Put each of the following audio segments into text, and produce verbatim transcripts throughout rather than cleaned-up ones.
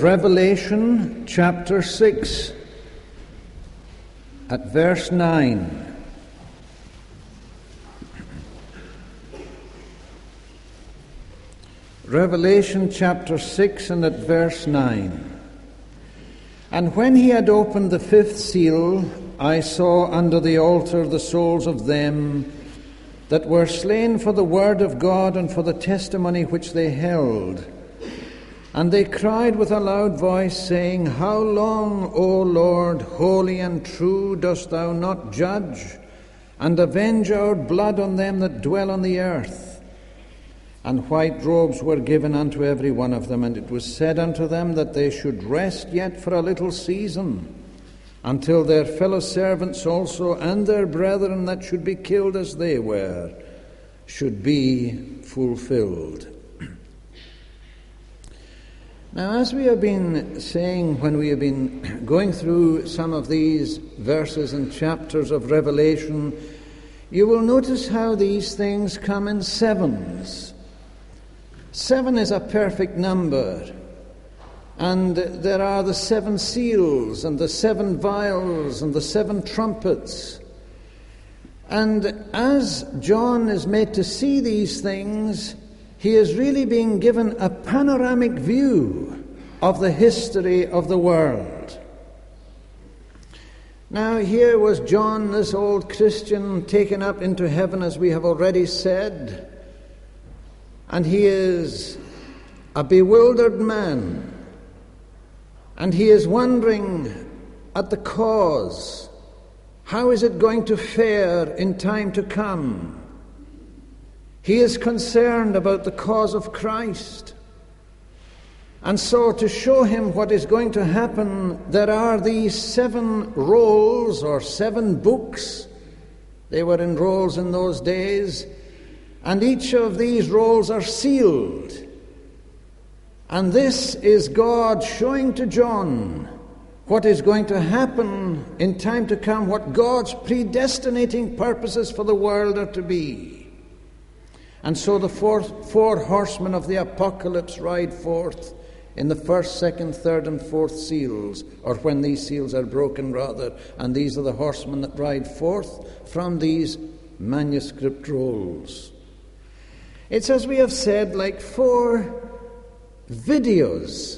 of Revelation chapter six at verse nine. Revelation chapter six and at verse nine. And when he had opened the fifth seal, I saw under the altar the souls of them that were slain for the word of God and for the testimony which they held. And they cried with a loud voice, saying, How long, O Lord, holy and true, dost thou not judge, and avenge our blood on them that dwell on the earth? And white robes were given unto every one of them, and it was said unto them that they should rest yet for a little season, until their fellow servants also and their brethren that should be killed as they were should be fulfilled. Now, as we have been saying when we have been going through some of these verses and chapters of Revelation, you will notice how these things come in sevens. Seven is a perfect number, and there are the seven seals and the seven vials and the seven trumpets. And as John is made to see these things, he is really being given a panoramic view of the history of the world. Now, here was John, this old Christian, taken up into heaven, as we have already said, and he is a bewildered man, and he is wondering at the cause. How is it going to fare in time to come? He is concerned about the cause of Christ. And so, to show him what is going to happen, there are these seven rolls or seven books. They were in rolls in those days. And each of these rolls are sealed. And this is God showing to John what is going to happen in time to come, what God's predestinating purposes for the world are to be. And so the four, four horsemen of the apocalypse ride forth in the first, second, third, and fourth seals, or when these seals are broken, rather. And these are the horsemen that ride forth from these manuscript rolls. It's, as we have said, like four videos,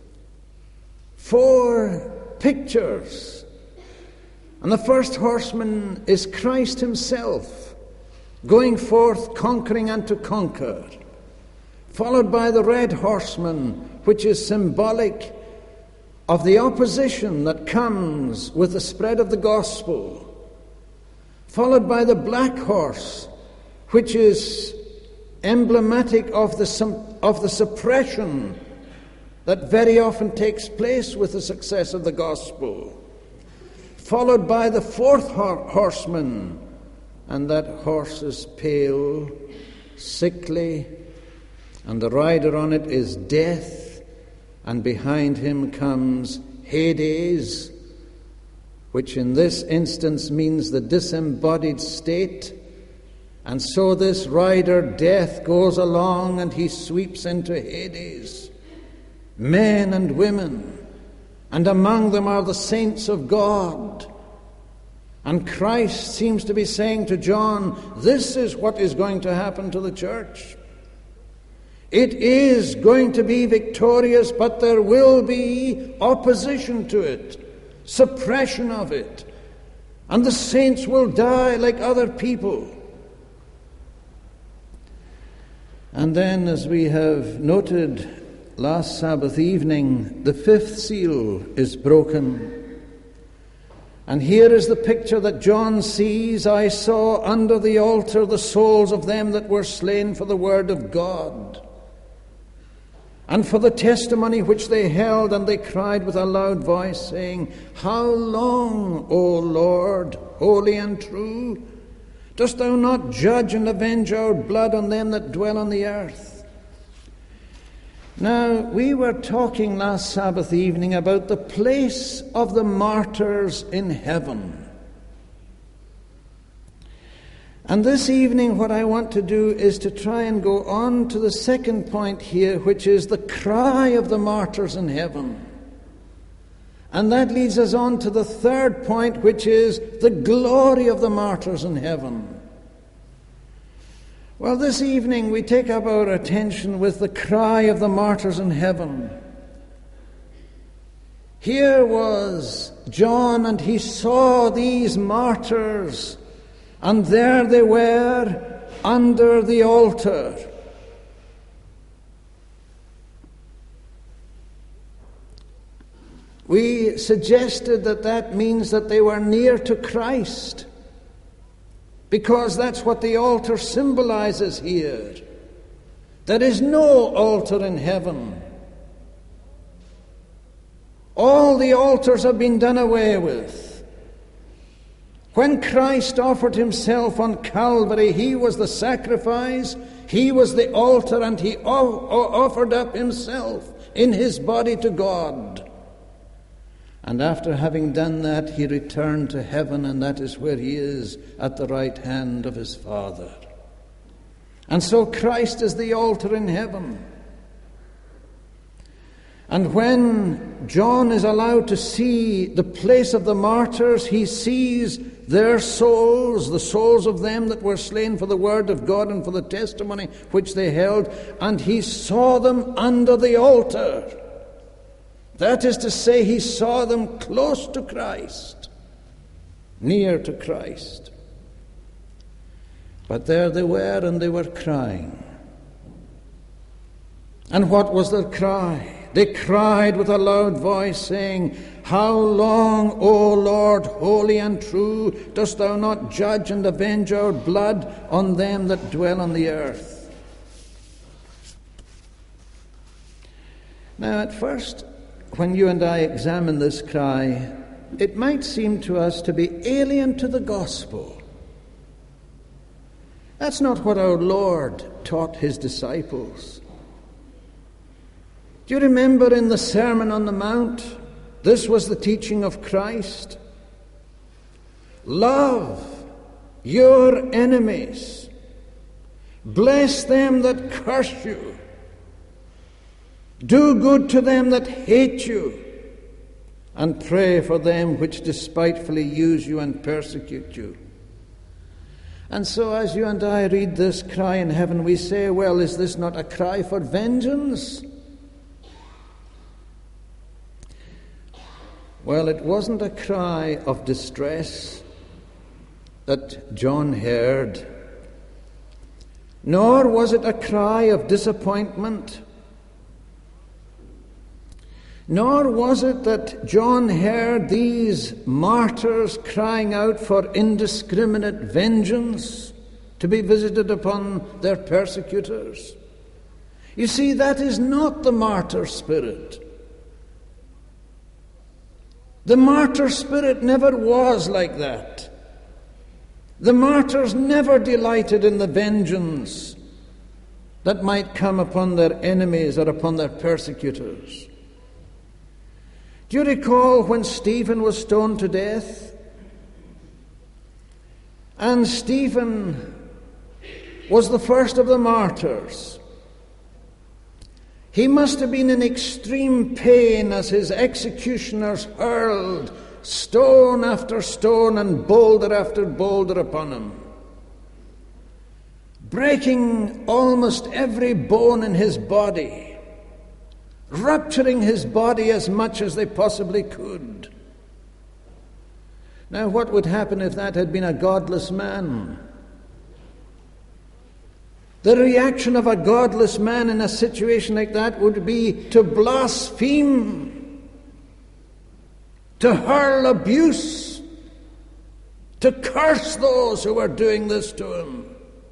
four pictures. And the first horseman is Christ himself, going forth conquering and to conquer, followed by the red horseman, which is symbolic of the opposition that comes with the spread of the gospel, followed by the black horse, which is emblematic of the, of the suppression that very often takes place with the success of the gospel, followed by the fourth hor- horseman, and that horse is pale, sickly, and the rider on it is death, and behind him comes Hades, which in this instance means the disembodied state. And so this rider, death, goes along and he sweeps into Hades. Men and women, and among them are the saints of God. And Christ seems to be saying to John, this is what is going to happen to the church. It is going to be victorious, but there will be opposition to it, suppression of it, and the saints will die like other people. And then, as we have noted last Sabbath evening, the fifth seal is broken. And here is the picture that John sees. I saw under the altar the souls of them that were slain for the word of God, and for the testimony which they held, and they cried with a loud voice, saying, How long, O Lord, holy and true, dost thou not judge and avenge our blood on them that dwell on the earth? Now, we were talking last Sabbath evening about the place of the martyrs in heaven. And this evening what I want to do is to try and go on to the second point here, which is the cry of the martyrs in heaven. And that leads us on to the third point, which is the glory of the martyrs in heaven. Well, this evening we take up our attention with the cry of the martyrs in heaven. Here was John, and he saw these martyrs, and there they were under the altar. We suggested that that means that they were near to Christ, because that's what the altar symbolizes here. There is no altar in heaven. All the altars have been done away with. When Christ offered himself on Calvary, he was the sacrifice, he was the altar, and he offered up himself in his body to God. And after having done that, he returned to heaven, and that is where he is, at the right hand of his Father. And so Christ is the altar in heaven. And when John is allowed to see the place of the martyrs, he sees their souls, the souls of them that were slain for the word of God and for the testimony which they held, and he saw them under the altar. That is to say, he saw them close to Christ, near to Christ. But there they were, and they were crying. And what was their cry? They cried with a loud voice, saying, "How long, O Lord, holy and true, dost thou not judge and avenge our blood on them that dwell on the earth?" Now, at first, when you and I examine this cry, it might seem to us to be alien to the gospel. That's not what our Lord taught his disciples. Do you remember in the Sermon on the Mount, this was the teaching of Christ? Love your enemies. Bless them that curse you. Do good to them that hate you, and pray for them which despitefully use you and persecute you. And so as you and I read this cry in heaven, we say, well, is this not a cry for vengeance? Well, it wasn't a cry of distress that John heard, nor was it a cry of disappointment. Nor was it that John heard these martyrs crying out for indiscriminate vengeance to be visited upon their persecutors. You see, that is not the martyr spirit. The martyr spirit never was like that. The martyrs never delighted in the vengeance that might come upon their enemies or upon their persecutors. Do you recall when Stephen was stoned to death? And Stephen was the first of the martyrs. He must have been in extreme pain as his executioners hurled stone after stone and boulder after boulder upon him, breaking almost every bone in his body, rupturing his body as much as they possibly could. Now, what would happen if that had been a godless man? The reaction of a godless man in a situation like that would be to blaspheme, to hurl abuse, to curse those who were doing this to him.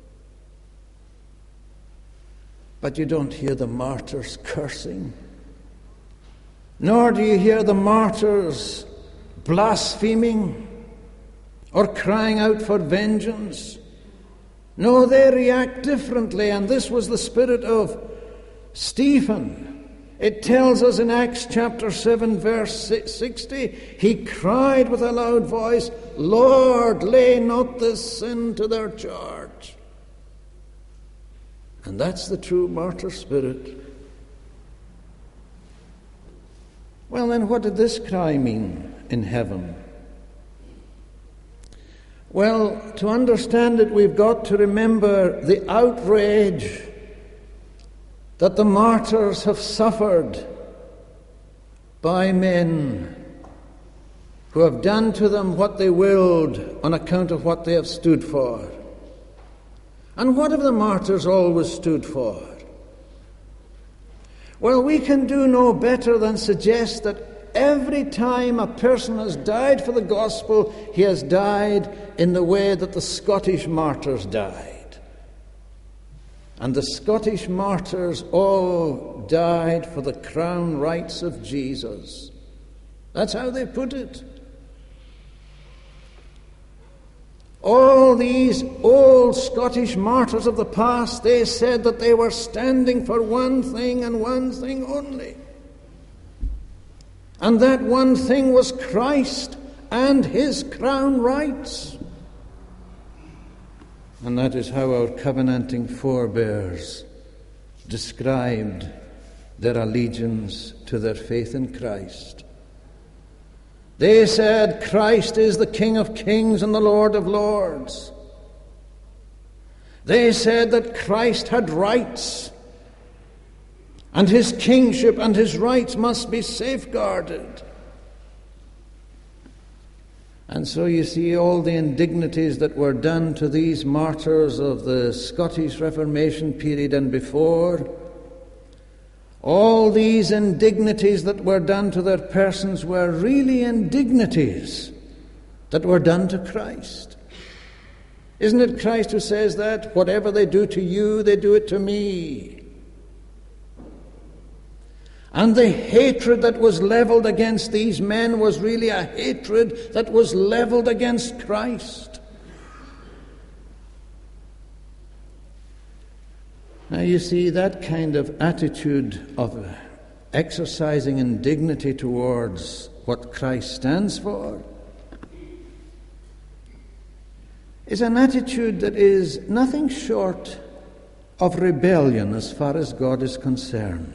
But you don't hear the martyrs cursing, nor do you hear the martyrs blaspheming or crying out for vengeance. No, they react differently, and this was the spirit of Stephen. It tells us in Acts chapter seven, verse sixty, he cried with a loud voice, Lord, lay not this sin to their charge. And that's the true martyr spirit. Well, then what did this cry mean in heaven? Well, to understand it, we've got to remember the outrage that the martyrs have suffered by men who have done to them what they willed on account of what they have stood for. And what have the martyrs always stood for? Well, we can do no better than suggest that every time a person has died for the gospel, he has died in the way that the Scottish martyrs died. And the Scottish martyrs all died for the crown rights of Jesus. That's how they put it. All these old Scottish martyrs of the past, they said that they were standing for one thing and one thing only. And that one thing was Christ and his crown rights. And that is how our covenanting forebears described their allegiance to their faith in Christ. They said, Christ is the King of kings and the Lord of lords. They said that Christ had rights, and his kingship and his rights must be safeguarded. And so you see all the indignities that were done to these martyrs of the Scottish Reformation period and before, all these indignities that were done to their persons were really indignities that were done to Christ. Isn't it Christ who says that? Whatever they do to you, they do it to me. And the hatred that was leveled against these men was really a hatred that was leveled against Christ. Now you see, that kind of attitude of exercising indignity towards what Christ stands for is an attitude that is nothing short of rebellion as far as God is concerned.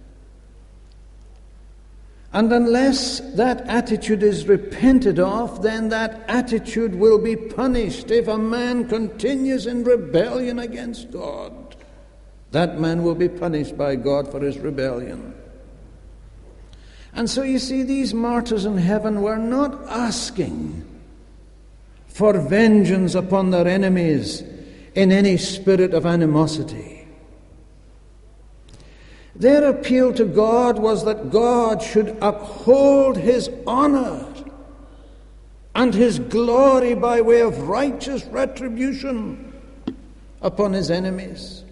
And unless that attitude is repented of, then that attitude will be punished. If a man continues in rebellion against God, that man will be punished by God for his rebellion. And so you see, these martyrs in heaven were not asking for vengeance upon their enemies in any spirit of animosity. Their appeal to God was that God should uphold his honor and his glory by way of righteous retribution upon his enemies.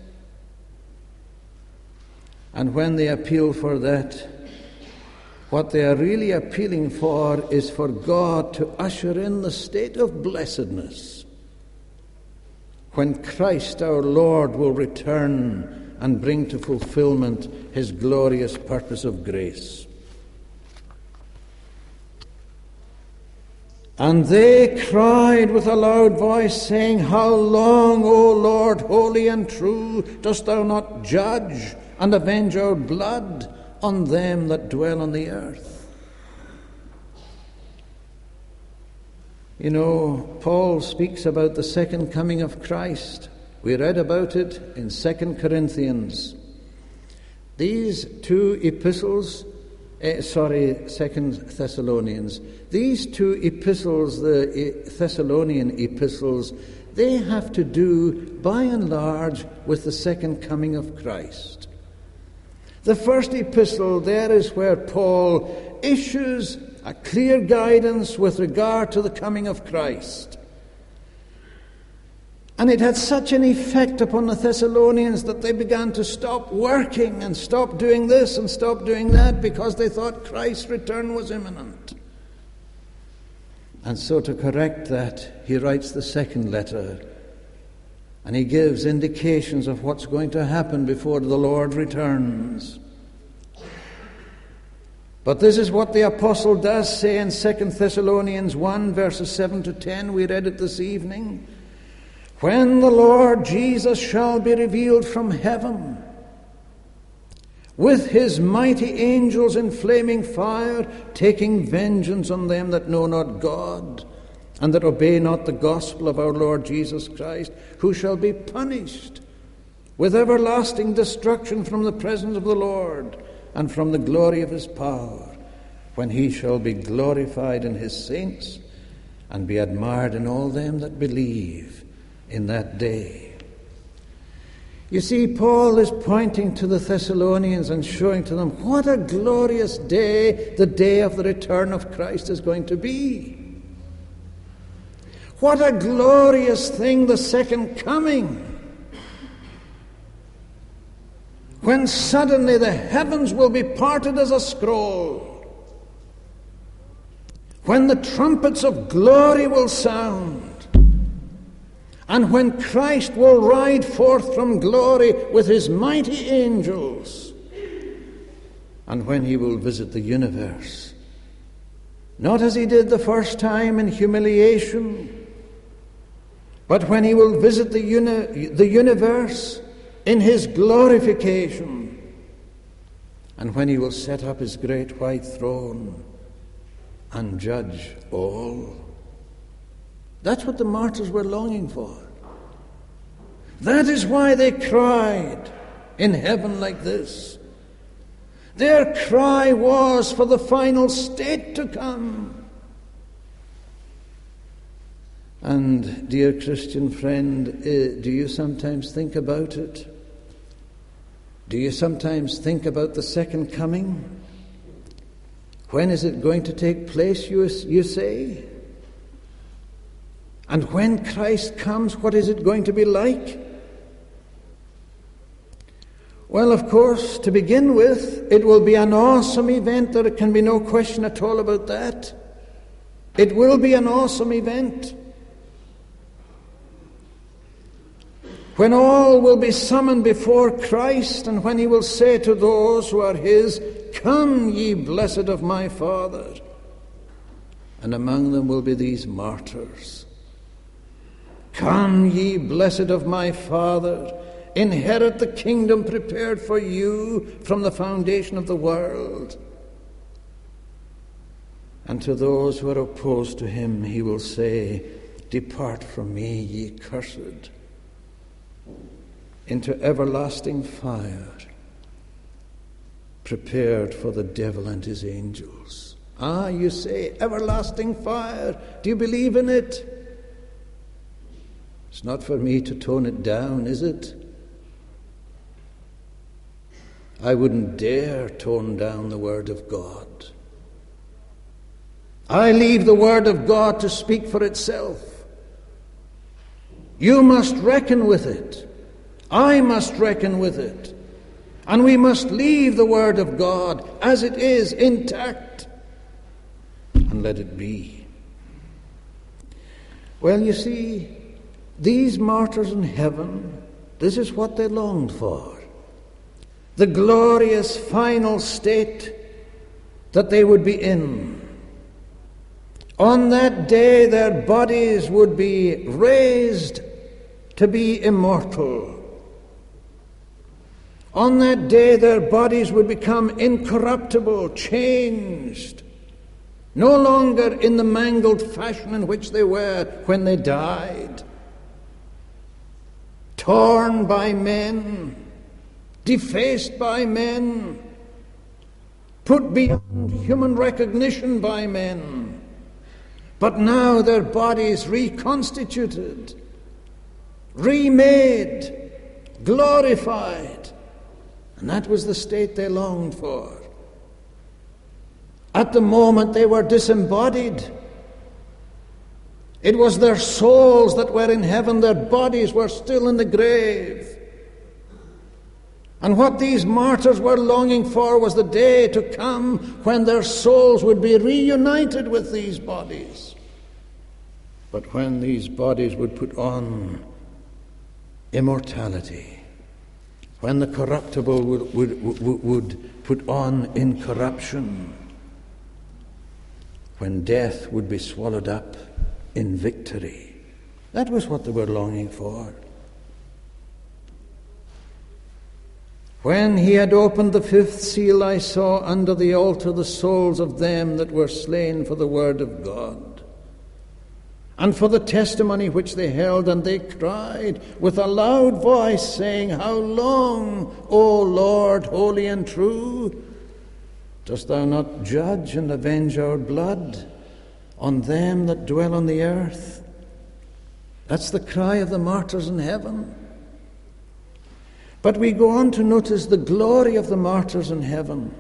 And when they appeal for that, what they are really appealing for is for God to usher in the state of blessedness when Christ our Lord will return and bring to fulfillment his glorious purpose of grace. And they cried with a loud voice, saying, How long, O Lord, holy and true, dost thou not judge and avenge our blood on them that dwell on the earth? You know, Paul speaks about the second coming of Christ. We read about it in Second Corinthians. These two epistles, eh, sorry, Second Thessalonians, these two epistles, the Thessalonian epistles, they have to do, by and large, with the second coming of Christ. The first epistle, there is where Paul issues a clear guidance with regard to the coming of Christ. And it had such an effect upon the Thessalonians that they began to stop working and stop doing this and stop doing that because they thought Christ's return was imminent. And so to correct that, he writes the second letter, and he gives indications of what's going to happen before the Lord returns. But this is what the apostle does say in Second Thessalonians one, verses seven to ten. We read it this evening. When the Lord Jesus shall be revealed from heaven, with his mighty angels in flaming fire, taking vengeance on them that know not God, and that obey not the gospel of our Lord Jesus Christ, who shall be punished with everlasting destruction from the presence of the Lord, and from the glory of his power, when he shall be glorified in his saints, and be admired in all them that believe in that day. You see, Paul is pointing to the Thessalonians and showing to them what a glorious day the day of the return of Christ is going to be. What a glorious thing the second coming, when suddenly the heavens will be parted as a scroll, when the trumpets of glory will sound, and when Christ will ride forth from glory with his mighty angels, and when he will visit the universe, not as he did the first time in humiliation, but when he will visit the, uni- the universe in his glorification, and when he will set up his great white throne and judge all. That's what the martyrs were longing for. That is why they cried in heaven like this. Their cry was for the final state to come. And, dear Christian friend, uh, do you sometimes think about it? Do you sometimes think about the second coming? When is it going to take place, you, you say? And when Christ comes, what is it going to be like? Well, of course, to begin with, it will be an awesome event. There can be no question at all about that. It will be an awesome event, when all will be summoned before Christ, and when he will say to those who are his, "Come, ye blessed of my Father." And among them will be these martyrs. "Come, ye blessed of my Father, inherit the kingdom prepared for you from the foundation of the world." And to those who are opposed to him, he will say, "Depart from me, ye cursed, into everlasting fire, prepared for the devil and his angels." Ah, you say, everlasting fire. Do you believe in it? It's not for me to tone it down, is it? I wouldn't dare tone down the Word of God. I leave the Word of God to speak for itself. You must reckon with it. I must reckon with it. And we must leave the Word of God as it is, intact, and let it be. Well, you see, these martyrs in heaven, this is what they longed for. The glorious final state that they would be in. On that day, their bodies would be raised to be immortal. On that day, their bodies would become incorruptible, changed, no longer in the mangled fashion in which they were when they died, torn by men, defaced by men, put beyond human recognition by men, but now their bodies reconstituted, remade, glorified. And that was the state they longed for. At the moment they were disembodied. It was their souls that were in heaven, their bodies were still in the grave. And what these martyrs were longing for was the day to come when their souls would be reunited with these bodies. But when these bodies would put on immortality, when the corruptible would, would, would, would put on incorruption, when death would be swallowed up in victory. That was what they were longing for. When he had opened the fifth seal, I saw under the altar the souls of them that were slain for the word of God, and for the testimony which they held, and they cried with a loud voice, saying, How long, O Lord, holy and true, dost thou not judge and avenge our blood on them that dwell on the earth? That's the cry of the martyrs in heaven. But we go on to notice the glory of the martyrs in heaven.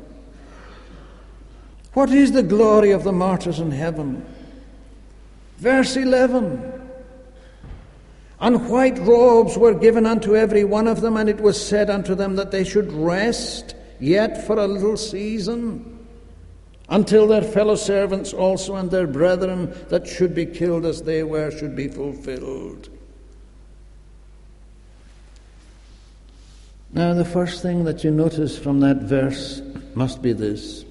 What is the glory of the martyrs in heaven? Verse eleven. And white robes were given unto every one of them, and it was said unto them that they should rest yet for a little season, until their fellow servants also and their brethren that should be killed as they were should be fulfilled. Now, the first thing that you notice from that verse must be this: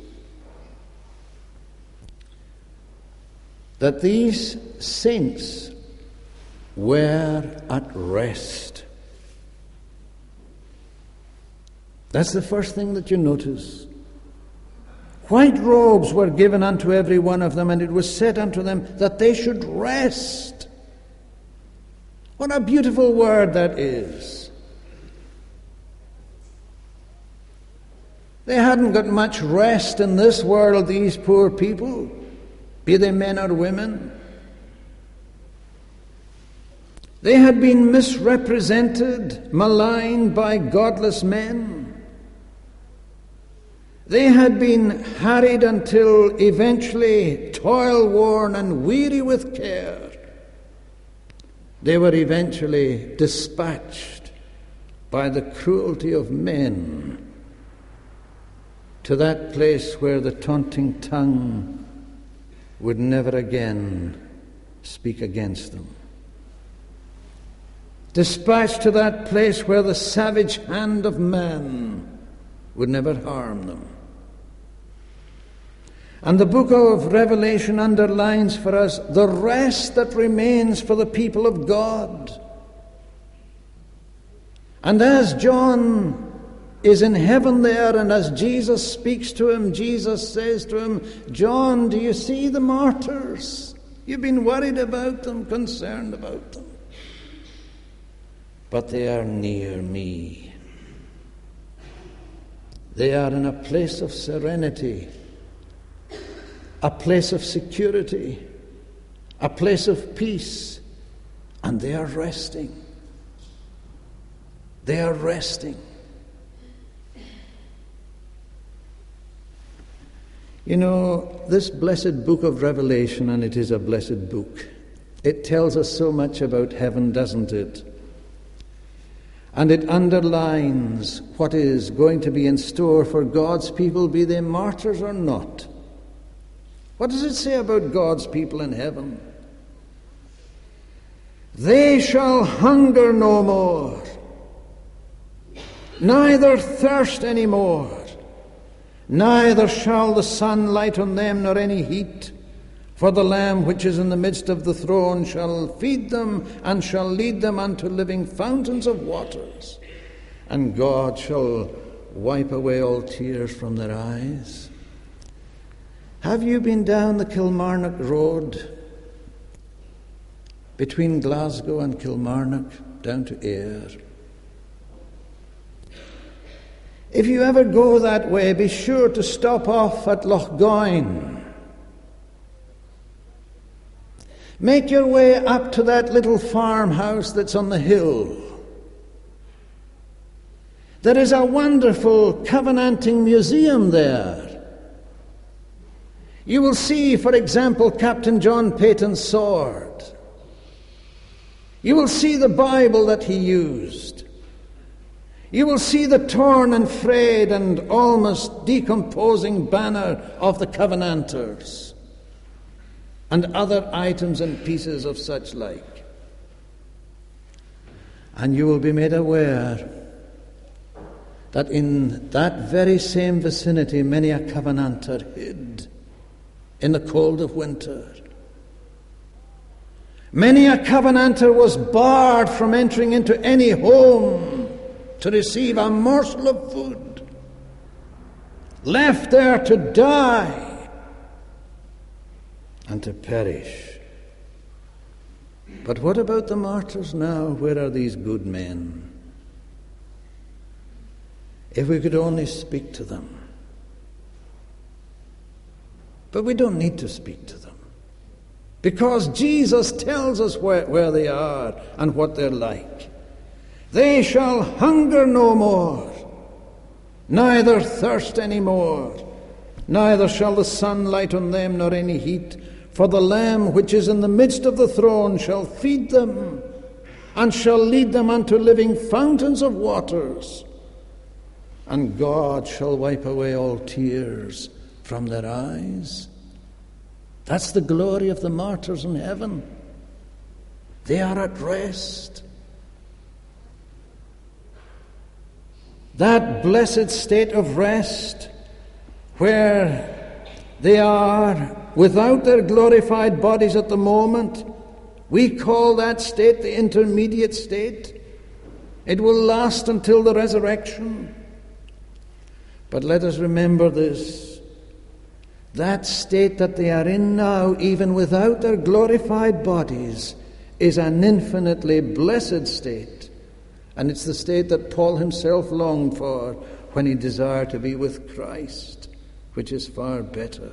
that these saints were at rest. That's the first thing that you notice. White robes were given unto every one of them, and it was said unto them that they should rest. What a beautiful word that is. They hadn't got much rest in this world, these poor people, be they men or women. They had been misrepresented, maligned by godless men. They had been harried until eventually toil-worn and weary with care. They were eventually dispatched by the cruelty of men to that place where the taunting tongue would never again speak against them. Dispatched to that place where the savage hand of man would never harm them. And the book of Revelation underlines for us the rest that remains for the people of God. And as John is in heaven there, and as Jesus speaks to him, Jesus says to him, John, do you see the martyrs? You've been worried about them, concerned about them. But they are near me. They are in a place of serenity, a place of security, a place of peace, and they are resting. They are resting. You know, this blessed book of Revelation, and it is a blessed book, it tells us so much about heaven, doesn't it? And it underlines what is going to be in store for God's people, be they martyrs or not. What does it say about God's people in heaven? They shall hunger no more, neither thirst any more. Neither shall the sun light on them, nor any heat. For the Lamb which is in the midst of the throne shall feed them, and shall lead them unto living fountains of waters. And God shall wipe away all tears from their eyes. Have you been down the Kilmarnock Road between Glasgow and Kilmarnock down to Ayr? If you ever go that way, be sure to stop off at Lochgoyne. Make your way up to that little farmhouse that's on the hill. There is a wonderful Covenanting museum there. You will see, for example, Captain John Peyton's sword. You will see the Bible that he used. You will see the torn and frayed and almost decomposing banner of the Covenanters and other items and pieces of such like. And you will be made aware that in that very same vicinity many a Covenanter hid in the cold of winter. Many a covenanter was barred from entering into any home to receive a morsel of food, left there to die and to perish. But what about the martyrs now? Where are these good men? If we could only speak to them. But we don't need to speak to them, because Jesus tells us where, where they are and what they're like. They shall hunger no more, neither thirst any more, neither shall the sun light on them nor any heat. For the Lamb which is in the midst of the throne shall feed them, and shall lead them unto living fountains of waters. And God shall wipe away all tears from their eyes. That's the glory of the martyrs in heaven. They are at rest. That blessed state of rest where they are without their glorified bodies at the moment, we call that state the intermediate state. It will last until the resurrection. But let us remember this: that state that they are in now, even without their glorified bodies, is an infinitely blessed state. And it's the state that Paul himself longed for when he desired to be with Christ, which is far better.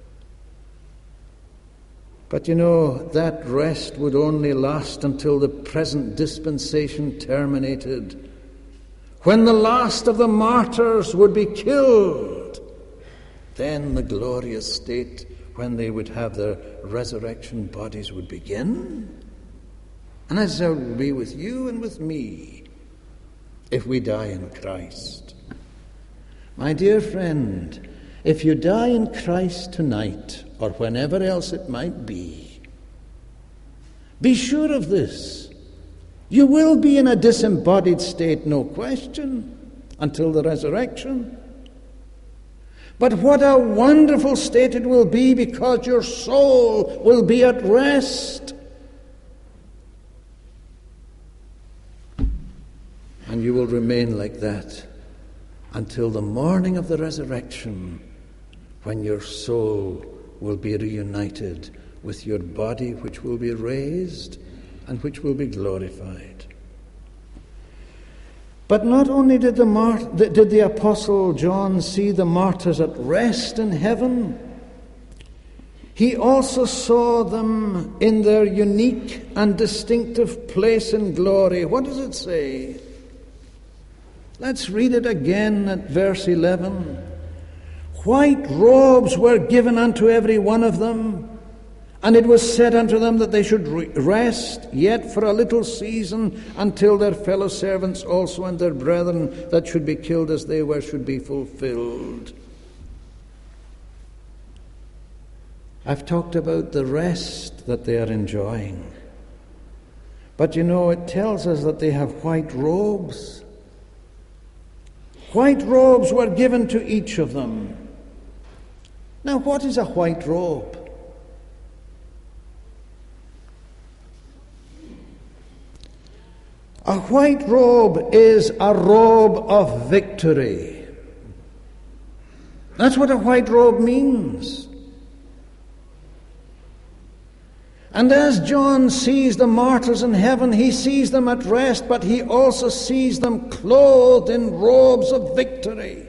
But you know, that rest would only last until the present dispensation terminated, when the last of the martyrs would be killed. Then the glorious state when they would have their resurrection bodies would begin. And as it will be with you and with me if we die in Christ. My dear friend, if you die in Christ tonight, or whenever else it might be, be sure of this: you will be in a disembodied state, no question, until the resurrection. But what a wonderful state it will be, because your soul will be at rest. And you will remain like that until the morning of the resurrection, when your soul will be reunited with your body, which will be raised and which will be glorified. But not only did the, Mar- did the Apostle John see the martyrs at rest in heaven, he also saw them in their unique and distinctive place in glory. What does it say? Let's read it again at verse eleven. White robes were given unto every one of them, and it was said unto them that they should rest yet for a little season, until their fellow servants also and their brethren that should be killed as they were should be fulfilled. I've talked about the rest that they are enjoying. But you know, it tells us that they have white robes. White robes were given to each of them. Now, what is a white robe? A white robe is a robe of victory. That's what a white robe means. And as John sees the martyrs in heaven, he sees them at rest, but he also sees them clothed in robes of victory.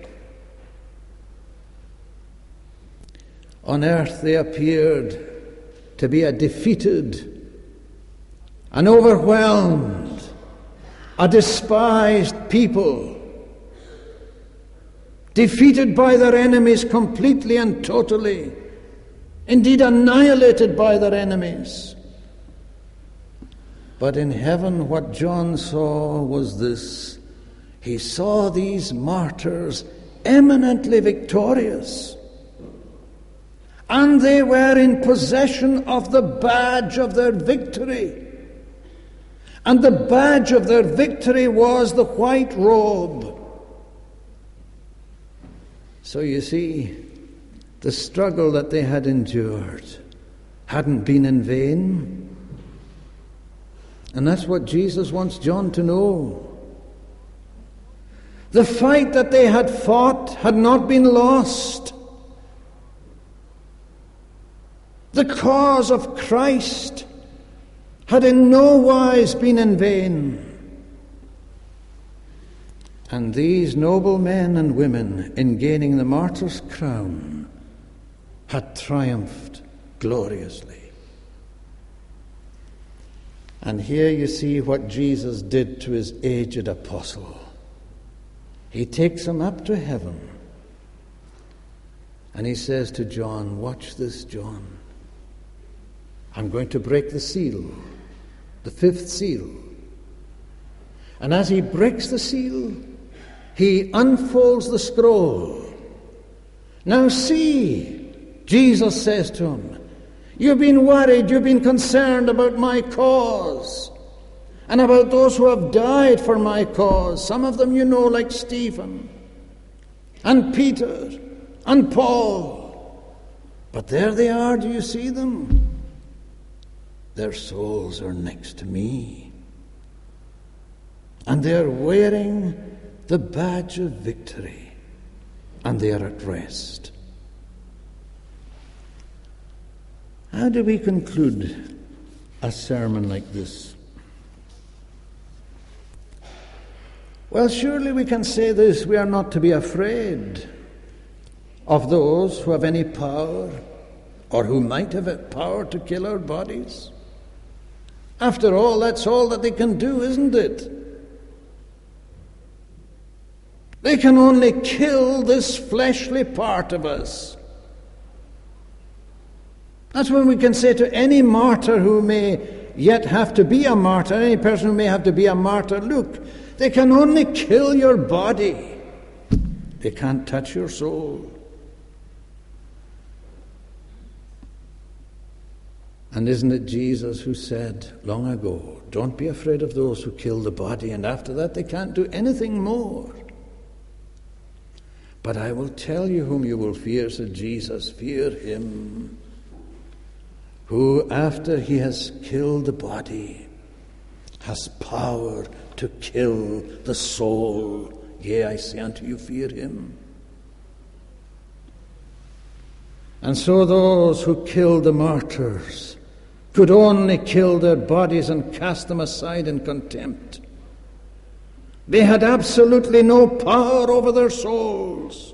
On earth they appeared to be a defeated, an overwhelmed, a despised people, defeated by their enemies completely and totally, indeed annihilated by their enemies. But in heaven, what John saw was this: he saw these martyrs eminently victorious, and they were in possession of the badge of their victory. And the badge of their victory was the white robe. So you see, the struggle that they had endured hadn't been in vain. And that's what Jesus wants John to know. The fight that they had fought had not been lost. The cause of Christ had in no wise been in vain. And these noble men and women, in gaining the martyr's crown, had triumphed gloriously. And here you see what Jesus did to his aged apostle. He takes him up to heaven, and he says to John, watch this, John. I'm going to break the seal, the fifth seal. And as he breaks the seal, he unfolds the scroll. Now see, Jesus says to him, you've been worried, you've been concerned about my cause and about those who have died for my cause. Some of them you know, like Stephen and Peter and Paul. But there they are, do you see them? Their souls are next to me. And they're wearing the badge of victory, and they are at rest. How do we conclude a sermon like this? Well, surely we can say this: we are not to be afraid of those who have any power or who might have power to kill our bodies. After all, that's all that they can do, isn't it? They can only kill this fleshly part of us. That's when we can say to any martyr who may yet have to be a martyr, any person who may have to be a martyr, look, they can only kill your body. They can't touch your soul. And isn't it Jesus who said long ago, don't be afraid of those who kill the body, and after that they can't do anything more. But I will tell you whom you will fear, said Jesus. Fear him who, after he has killed the body, has power to kill the soul. Yea, I say unto you, fear him. And so those who killed the martyrs could only kill their bodies and cast them aside in contempt. They had absolutely no power over their souls.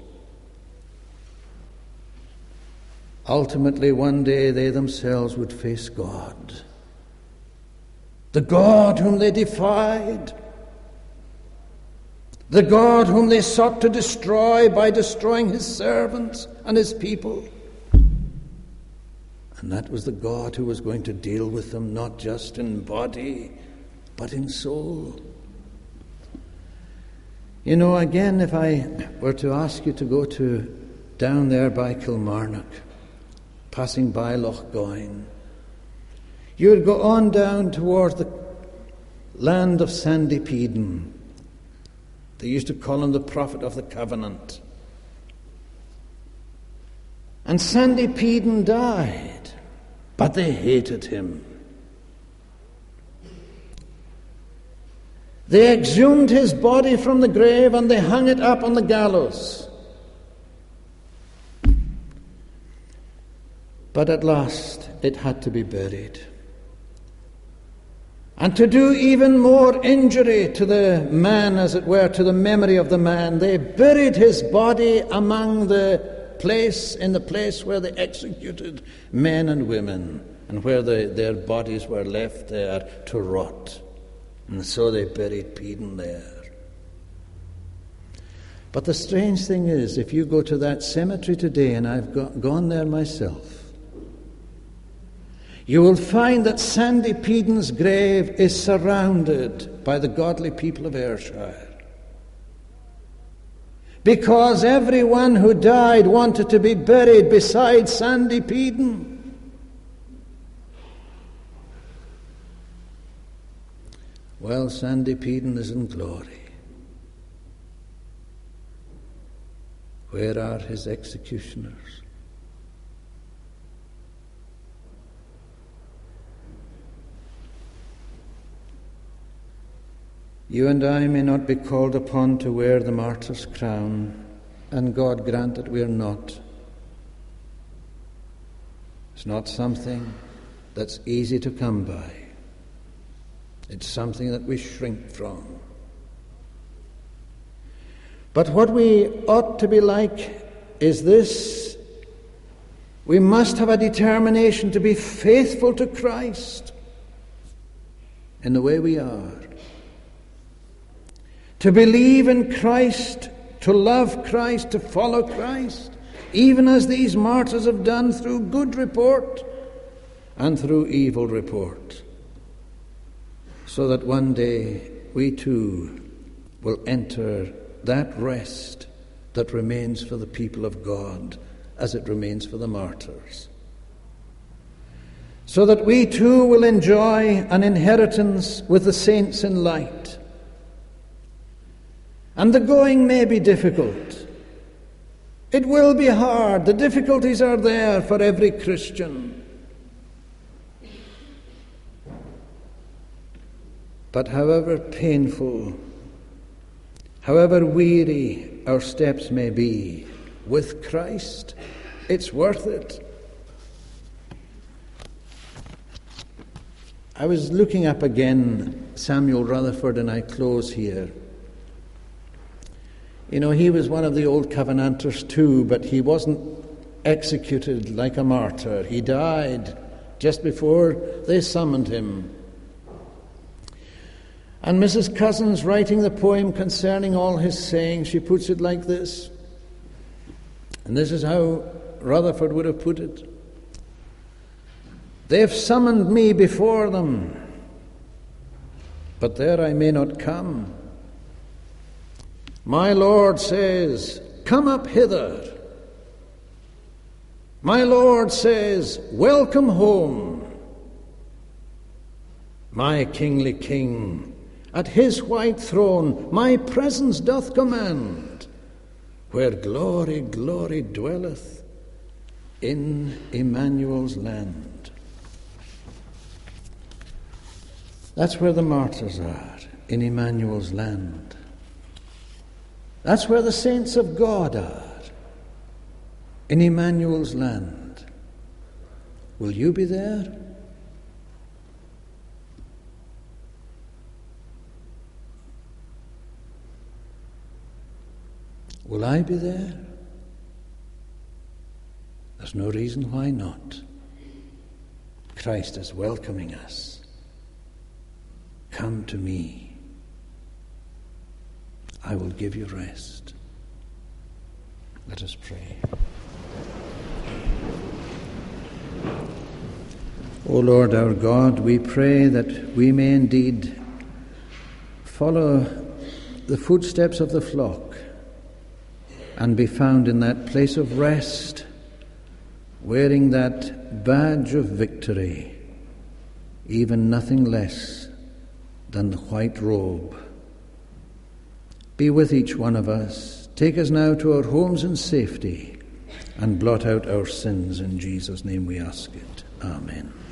Ultimately, one day they themselves would face God. The God whom they defied. The God whom they sought to destroy by destroying his servants and his people. And that was the God who was going to deal with them, not just in body, but in soul. You know, again, if I were to ask you to go to down there by Kilmarnock, passing by Loch Goyne, you would go on down towards the land of Sandy Peden. They used to call him the prophet of the covenant. And Sandy Peden died, but they hated him. They exhumed his body from the grave and they hung it up on the gallows. But at last it had to be buried. And to do even more injury to the man, as it were, to the memory of the man, they buried his body among the place, in the place where they executed men and women, and where the, their bodies were left there to rot. And so they buried Peden there. But the strange thing is, if you go to that cemetery today, and I've go- gone there myself, you will find that Sandy Peden's grave is surrounded by the godly people of Ayrshire. Because everyone who died wanted to be buried beside Sandy Peden. Well, Sandy Peden is in glory. Where are his executioners? you and I may not be called upon to wear the martyr's crown, and God grant that we are not. It's not something that's easy to come by. It's something that we shrink from. But what we ought to be like is this: we must have a determination to be faithful to Christ in the way we are, to believe in Christ, to love Christ, to follow Christ, even as these martyrs have done, through good report and through evil report, so that one day we too will enter that rest that remains for the people of God as it remains for the martyrs, so that we too will enjoy an inheritance with the saints in light. And the going may be difficult. It will be hard. The difficulties are there for every Christian. But however painful, however weary our steps may be, with Christ, it's worth it. I was looking up again Samuel Rutherford, and I close here. You know, he was one of the old Covenanters too, but he wasn't executed like a martyr. He died just before they summoned him. And Missus Cousins, writing the poem concerning all his sayings, she puts it like this, and this is how Rutherford would have put it: "They've summoned me before them, but there I may not come. My Lord says, 'Come up hither.' My Lord says, 'Welcome home.' My kingly King, at his white throne, my presence doth command, where glory, glory dwelleth in Emmanuel's land." That's where the martyrs are, in Emmanuel's land. That's where the saints of God are, in Emmanuel's land. Will you be there? Will I be there? There's no reason why not. Christ is welcoming us. Come to me. I will give you rest. Let us pray. O Lord our God, we pray that we may indeed follow the footsteps of the flock and be found in that place of rest, wearing that badge of victory, even nothing less than the white robe. Be with each one of us. Take us now to our homes in safety and blot out our sins. In Jesus' name we ask it. Amen.